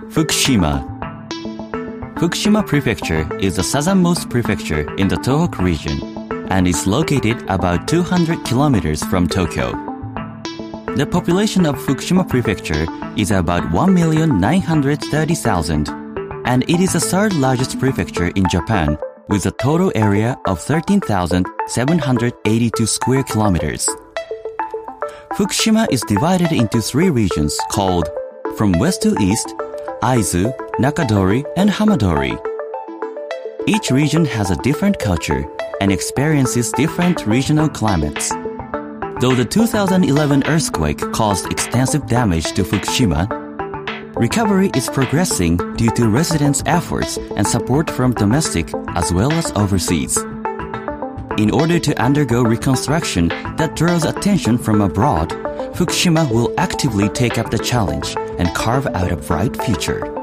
Fukushima. Fukushima Prefecture is the southernmost prefecture in the Tohoku region and is located about 200 kilometers from Tokyo. The population of Fukushima Prefecture is about 1,930,000, and it is the third largest prefecture in Japan with a total area of 13,782 square kilometers. Fukushima is divided into three regions called, from west to east, Aizu, Nakadori, and Hamadori. Each region has a different culture and experiences different regional climates. Though the 2011 earthquake caused extensive damage to Fukushima, recovery is progressing due to residents' efforts and support from domestic as well as overseas. In order to undergo reconstruction that draws attention from abroad, Fukushima will actively take up the challenge and carve out a bright future.